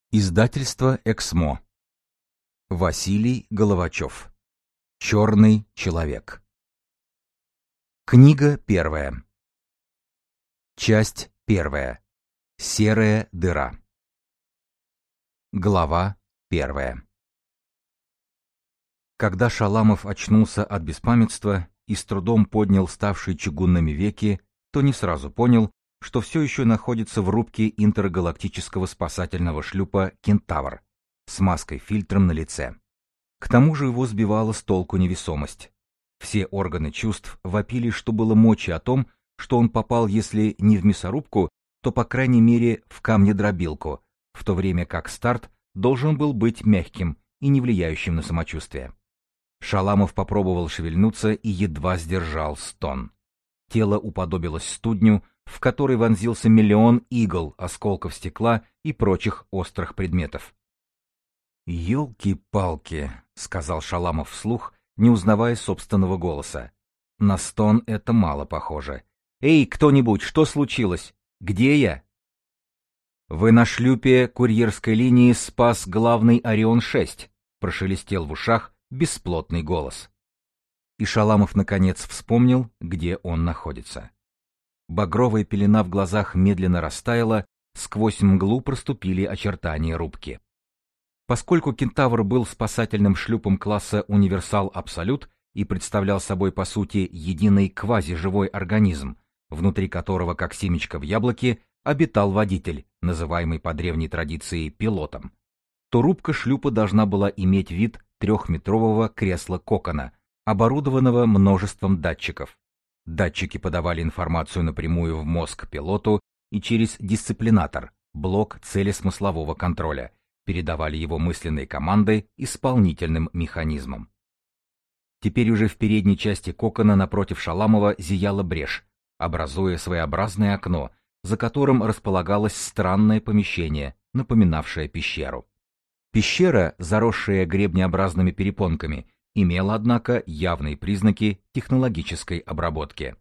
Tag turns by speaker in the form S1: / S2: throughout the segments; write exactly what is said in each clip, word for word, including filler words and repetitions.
S1: Издательство «Эксмо». Василий Головачев. Черный человек. Книга первая. Часть первая. Серая дыра. Глава первая. Когда Шаламов очнулся от беспамятства и с трудом поднял ставшие чугунными веки, то не сразу понял, что все еще находится в рубке интергалактического спасательного шлюпа «Кентавр» с маской-фильтром на лице. К тому же его сбивала с толку невесомость. Все органы чувств вопили, что было мочи о том, что он попал, если не в мясорубку, то, по крайней мере, в камнедробилку, в то время как старт должен был быть мягким и не влияющим на самочувствие. Шаламов попробовал шевельнуться и едва сдержал стон. Тело уподобилось студню, в который вонзился миллион игл, осколков стекла и прочих острых предметов. «Елки-палки», — сказал Шаламов вслух, не узнавая собственного голоса. «На стон это мало похоже. Эй, кто-нибудь, что случилось? Где я?» «Вы на шлюпе курьерской линии «Спас главный Орион-шесть», — прошелестел в ушах бесплотный голос. И Шаламов наконец вспомнил, где он находится. Багровая пелена в глазах медленно растаяла, сквозь мглу проступили очертания рубки. Поскольку «Кентавр» был спасательным шлюпом класса «Универсал Абсолют» и представлял собой, по сути, единый квазиживой организм, внутри которого, как семечко в яблоке, обитал водитель, называемый по древней традиции пилотом, то рубка шлюпа должна была иметь вид трехметрового кресла-кокона, оборудованного множеством датчиков. Датчики подавали информацию напрямую в мозг пилоту и через дисциплинатор, блок целесмыслового контроля, передавали его мысленные команды исполнительным механизмам. Теперь уже в передней части кокона напротив Шаламова зияла брешь, образуя своеобразное окно, за которым располагалось странное помещение, напоминавшее пещеру. Пещера, заросшая гребнеобразными перепонками, имела, однако, явные признаки технологической обработки.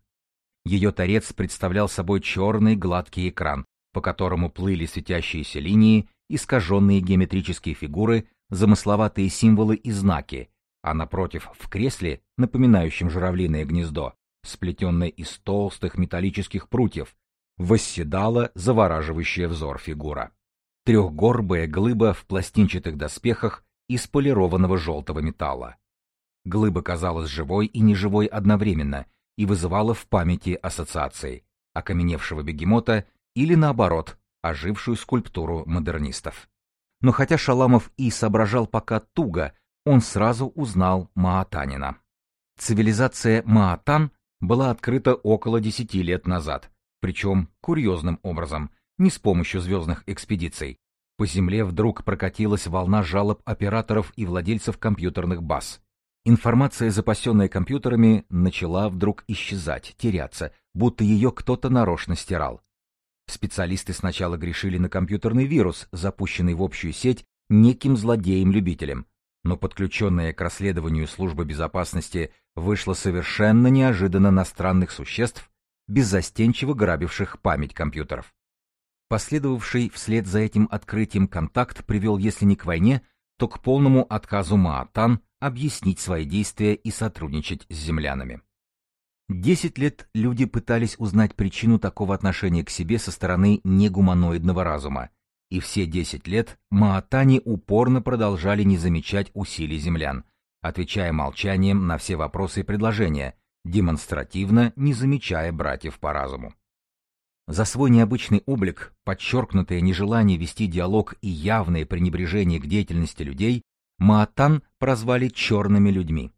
S1: Ее торец представлял собой черный гладкий экран, по которому плыли светящиеся линии, искаженные геометрические фигуры, замысловатые символы и знаки, а напротив, в кресле, напоминающем журавлиное гнездо, сплетенное из толстых металлических прутьев, восседала завораживающая взор фигура. Трехгорбая глыба в пластинчатых доспехах из полированного желтого металла. Глыба казалась живой и неживой одновременно и вызывала в памяти ассоциации окаменевшего бегемота или, наоборот, ожившую скульптуру модернистов. Но хотя Шаламов и соображал пока туго, он сразу узнал Маатанина. Цивилизация Маатан была открыта около десяти лет назад, причем курьезным образом, не с помощью звездных экспедиций. По Земле вдруг прокатилась волна жалоб операторов и владельцев компьютерных баз. Информация, запасенная компьютерами, начала вдруг исчезать, теряться, будто ее кто-то нарочно стирал. Специалисты сначала грешили на компьютерный вирус, запущенный в общую сеть неким злодеем-любителем, но подключенная к расследованию служба безопасности вышла совершенно неожиданно на странных существ, беззастенчиво грабивших память компьютеров. Последовавший вслед за этим открытием контакт привел, если не к войне, то к полному отказу Маатан объяснить свои действия и сотрудничать с землянами. Десять лет люди пытались узнать причину такого отношения к себе со стороны негуманоидного разума, и все десять лет Маатани упорно продолжали не замечать усилий землян, отвечая молчанием на все вопросы и предложения, демонстративно не замечая братьев по разуму. За свой необычный облик, подчеркнутое нежелание вести диалог и явное пренебрежение к деятельности людей, Маатан прозвали «черными людьми».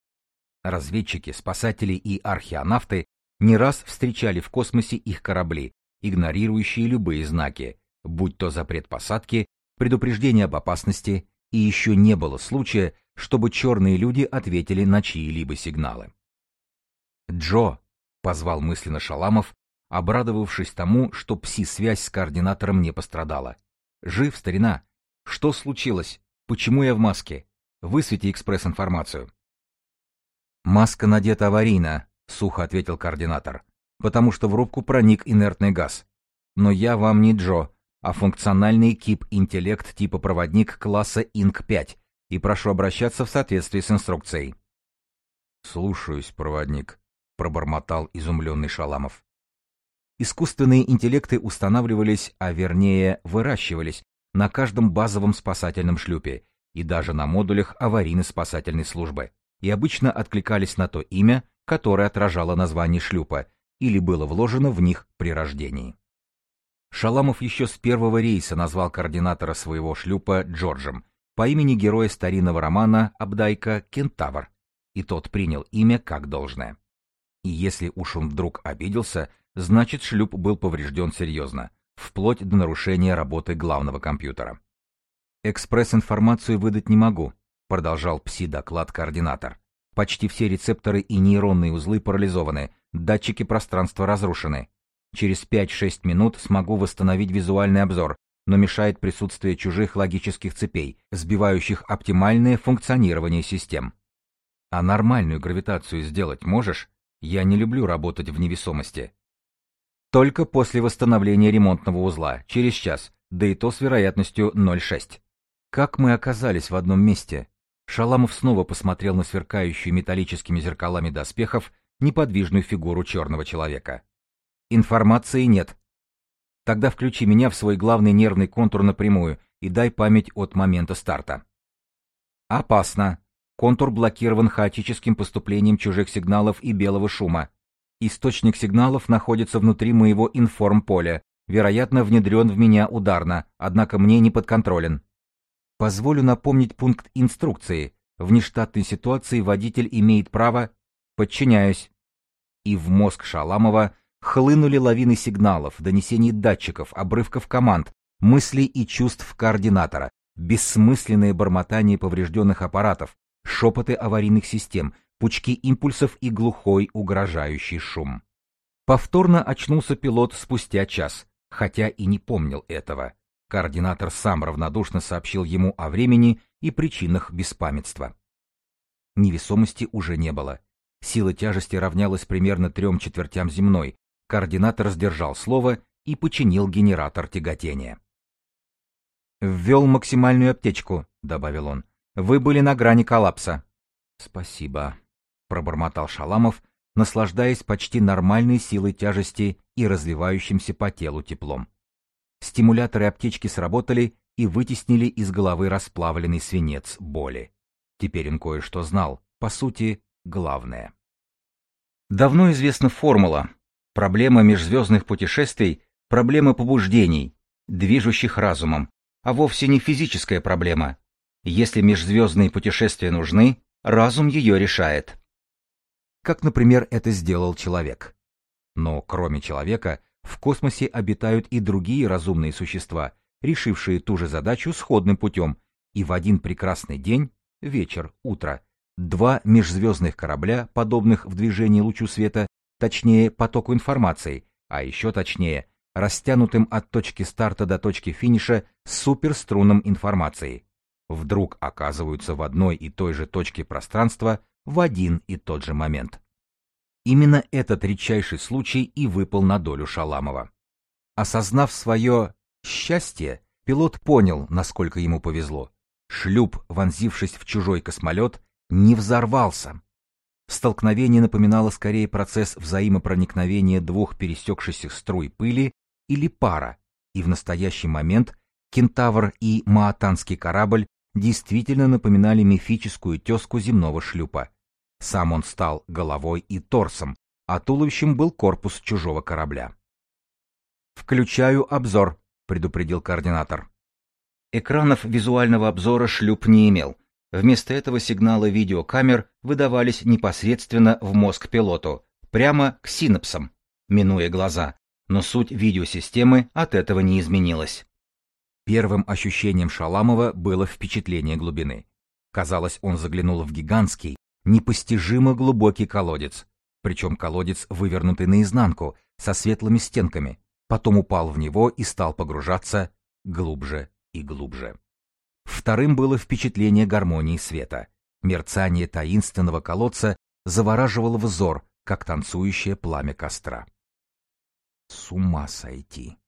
S1: Разведчики, спасатели и археонавты не раз встречали в космосе их корабли, игнорирующие любые знаки, будь то запрет посадки, предупреждение об опасности, и еще не было случая, чтобы черные люди ответили на чьи-либо сигналы. «Джо», — позвал мысленно Шаламов, обрадовавшись тому, что пси-связь с координатором не пострадала. «Жив, старина? Что случилось? Почему я в маске? Высвети экспресс-информацию». «Маска надета аварийно», — сухо ответил координатор, «потому что в рубку проник инертный газ. Но я вам не Джо, а функциональный КИП-интеллект типа проводник класса инк пять, и прошу обращаться в соответствии с инструкцией». «Слушаюсь, проводник», — пробормотал изумленный Шаламов. Искусственные интеллекты устанавливались, а вернее выращивались, на каждом базовом спасательном шлюпе и даже на модулях аварийно-спасательной службы, и обычно откликались на то имя, которое отражало название шлюпа или было вложено в них при рождении. Шаламов еще с первого рейса назвал координатора своего шлюпа Джорджем по имени героя старинного романа Абдайка Кентавр, и тот принял имя как должное. И если уж он вдруг обиделся, значит шлюп был поврежден серьезно, вплоть до нарушения работы главного компьютера. «Экспресс-информацию выдать не могу», — продолжал пси-доклад координатор. «Почти все рецепторы и нейронные узлы парализованы, датчики пространства разрушены. Через пять-шесть минут смогу восстановить визуальный обзор, но мешает присутствие чужих логических цепей, сбивающих оптимальное функционирование систем. А нормальную гравитацию сделать можешь? Я не люблю работать в невесомости». «Только после восстановления ремонтного узла, через час, да и то с вероятностью ноль целых шесть десятых». Как мы оказались в одном месте? Шаламов снова посмотрел на сверкающую металлическими зеркалами доспехов неподвижную фигуру черного человека. «Информации нет». «Тогда включи меня в свой главный нервный контур напрямую и дай память от момента старта». «Опасно. Контур блокирован хаотическим поступлением чужих сигналов и белого шума. Источник сигналов находится внутри моего информполя, вероятно, внедрен в меня ударно, однако мне не подконтролен. Позволю напомнить пункт инструкции. В нештатной ситуации водитель имеет право... Подчиняюсь». И в мозг Шаламова хлынули лавины сигналов, донесений датчиков, обрывков команд, мыслей и чувств координатора, бессмысленное бормотание поврежденных аппаратов, шепоты аварийных систем, пучки импульсов и глухой угрожающий шум. Повторно очнулся пилот спустя час, хотя и не помнил этого. Координатор сам равнодушно сообщил ему о времени и причинах беспамятства. Невесомости уже не было. Сила тяжести равнялась примерно трем четвертям земной. Координатор сдержал слово и починил генератор тяготения. «Ввел максимальную аптечку», — добавил он. «Вы были на грани коллапса». «Спасибо», — пробормотал Шаламов, наслаждаясь почти нормальной силой тяжести и разливающимся по телу теплом. Стимуляторы аптечки сработали и вытеснили из головы расплавленный свинец боли. Теперь он кое-что знал, по сути, главное. Давно известна формула. Проблема межзвездных путешествий — проблема побуждений, движущих разумом, а вовсе не физическая проблема. Если межзвездные путешествия нужны, разум ее решает. Как, например, это сделал человек. Но кроме человека, в космосе обитают и другие разумные существа, решившие ту же задачу сходным путем, и в один прекрасный день, вечер, утро, два межзвездных корабля, подобных в движении лучу света, точнее потоку информации, а еще точнее, растянутым от точки старта до точки финиша суперструнам информации, вдруг оказываются в одной и той же точке пространства в один и тот же момент. Именно этот редчайший случай и выпал на долю Шаламова. Осознав свое счастье, пилот понял, насколько ему повезло. Шлюп, вонзившись в чужой космолет, не взорвался. Столкновение напоминало скорее процесс взаимопроникновения двух пересекшихся струй пыли или пара, и в настоящий момент Кентавр и маатанский корабль действительно напоминали мифическую тезку земного шлюпа. Сам он стал головой и торсом, а туловищем был корпус чужого корабля. «Включаю обзор», — предупредил координатор. Экранов визуального обзора шлюп не имел. Вместо этого сигналы видеокамер выдавались непосредственно в мозг пилоту, прямо к синапсам, минуя глаза, но суть видеосистемы от этого не изменилась. Первым ощущением Шаламова было впечатление глубины. Казалось, он заглянул в гигантский, непостижимо глубокий колодец, причем колодец, вывернутый наизнанку, со светлыми стенками, потом упал в него и стал погружаться глубже и глубже. Вторым было впечатление гармонии света. Мерцание таинственного колодца завораживало взор, как танцующее пламя костра. «С ума сойти!»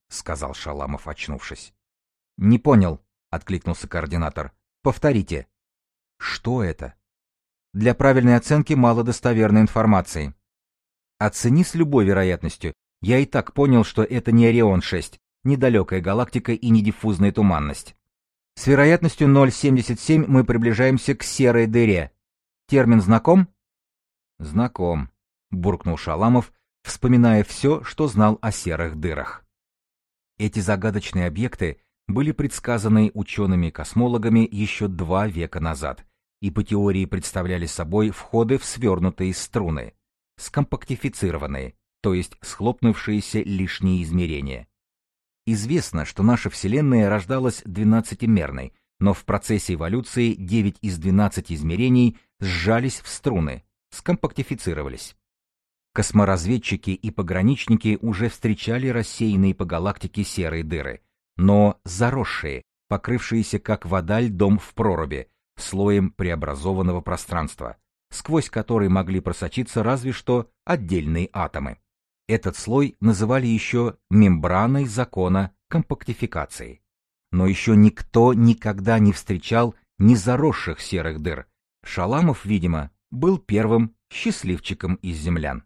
S1: — сказал Шаламов, очнувшись. «Не понял», — откликнулся координатор. «Повторите». «Что это?» «Для правильной оценки мало достоверной информации». «Оцени с любой вероятностью. Я и так понял, что это не Орион шесть, недалекая галактика и не диффузная туманность. С вероятностью ноль целых семьдесят семь мы приближаемся к серой дыре. Термин знаком?» «Знаком», — буркнул Шаламов, вспоминая все, что знал о серых дырах. Эти загадочные объекты были предсказаны учеными-космологами еще два века назад и по теории представляли собой входы в свернутые струны, скомпактифицированные, то есть схлопнувшиеся лишние измерения. Известно, что наша Вселенная рождалась двенадцатимерной, но в процессе эволюции девять из двенадцати измерений сжались в струны, скомпактифицировались. Косморазведчики и пограничники уже встречали рассеянные по галактике серые дыры, но заросшие, покрывшиеся как вода льдом в проруби, слоем преобразованного пространства, сквозь который могли просочиться разве что отдельные атомы. Этот слой называли еще мембраной закона компактификации. Но еще никто никогда не встречал незаросших серых дыр. Шаламов, видимо, был первым счастливчиком из землян.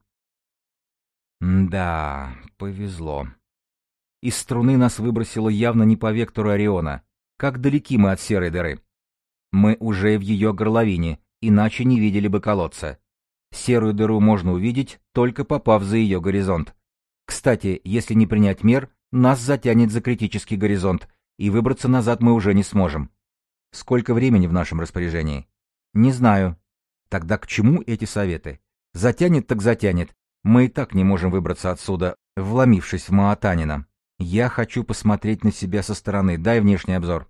S1: Да, повезло. Из струны нас выбросило явно не по вектору Ориона. Как далеки мы от серой дыры? Мы уже в ее горловине, иначе не видели бы колодца. Серую дыру можно увидеть, только попав за ее горизонт. Кстати, если не принять мер, нас затянет за критический горизонт, и выбраться назад мы уже не сможем. Сколько времени в нашем распоряжении? Не знаю. Тогда к чему эти советы? Затянет так затянет. Мы и так не можем выбраться отсюда, вломившись в Маатанина. Я хочу посмотреть на себя со стороны. Дай внешний обзор.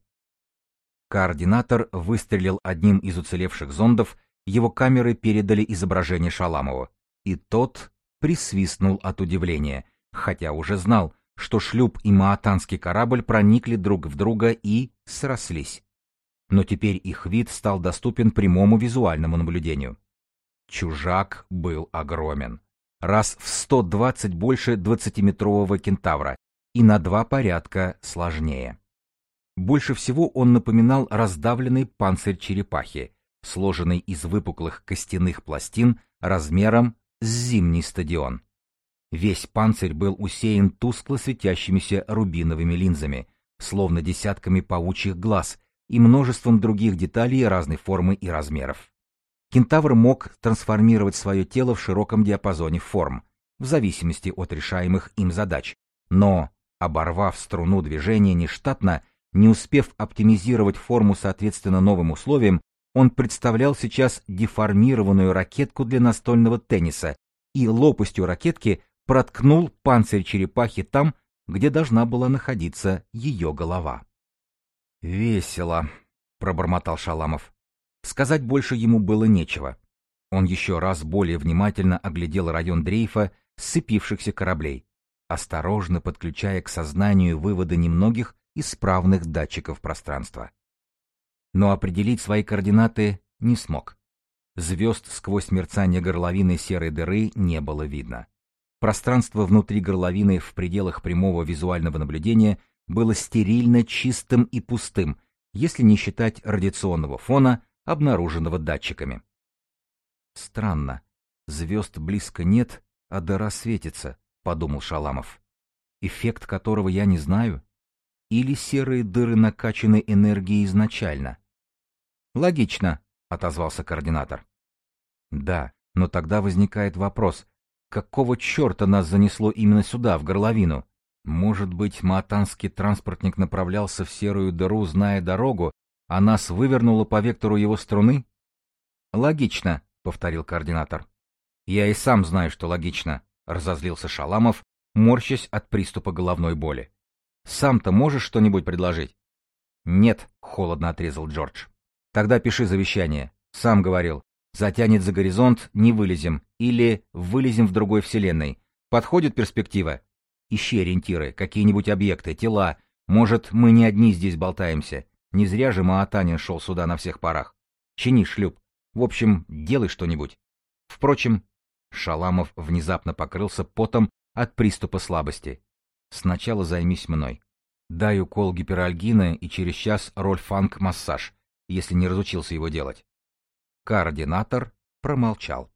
S1: Координатор выстрелил одним из уцелевших зондов, его камеры передали изображение Шаламову. И тот присвистнул от удивления, хотя уже знал, что шлюп и маатанский корабль проникли друг в друга и срослись. Но теперь их вид стал доступен прямому визуальному наблюдению. Чужак был огромен. Раз в сто двадцать больше двадцатиметрового кентавра и на два порядка сложнее. Больше всего он напоминал раздавленный панцирь черепахи, сложенный из выпуклых костяных пластин размером с зимний стадион. Весь панцирь был усеян тускло светящимися рубиновыми линзами, словно десятками паучьих глаз и множеством других деталей разной формы и размеров. Кентавр мог трансформировать свое тело в широком диапазоне форм, в зависимости от решаемых им задач, но, оборвав струну движения нештатно, не успев оптимизировать форму соответственно новым условиям, он представлял сейчас деформированную ракетку для настольного тенниса и лопастью ракетки проткнул панцирь черепахи там, где должна была находиться ее голова. «Весело», — пробормотал Шаламов. Сказать больше ему было нечего. Он еще раз более внимательно оглядел район дрейфа сцепившихся кораблей, осторожно подключая к сознанию выводы немногих исправных датчиков пространства. Но определить свои координаты не смог. Звезд сквозь мерцание горловины серой дыры не было видно. Пространство внутри горловины в пределах прямого визуального наблюдения было стерильно чистым и пустым, если не считать радиационного фона, обнаруженного датчиками. «Странно. Звезд близко нет, а дыра светится», — подумал Шаламов. «Эффект которого я не знаю? Или серые дыры накачаны энергией изначально?» «Логично», — отозвался координатор. «Да, но тогда возникает вопрос, какого черта нас занесло именно сюда, в горловину? Может быть, маатанский транспортник направлялся в серую дыру, зная дорогу, а нас вывернуло по вектору его струны?» «Логично», — повторил координатор. «Я и сам знаю, что логично», — разозлился Шаламов, морщась от приступа головной боли. «Сам-то можешь что-нибудь предложить?» «Нет», — холодно отрезал Джордж. «Тогда пиши завещание. Сам говорил. Затянет за горизонт, не вылезем. Или вылезем в другой вселенной. Подходит перспектива? Ищи ориентиры, какие-нибудь объекты, тела. Может, мы не одни здесь болтаемся. Не зря же Маатанин шел сюда на всех парах. Чини шлюп. В общем, делай что-нибудь. Впрочем...» Шаламов внезапно покрылся потом от приступа слабости. Сначала займись мной. Дай укол гиперальгина и через час рольфанг-массаж, если не разучился его делать. Координатор промолчал.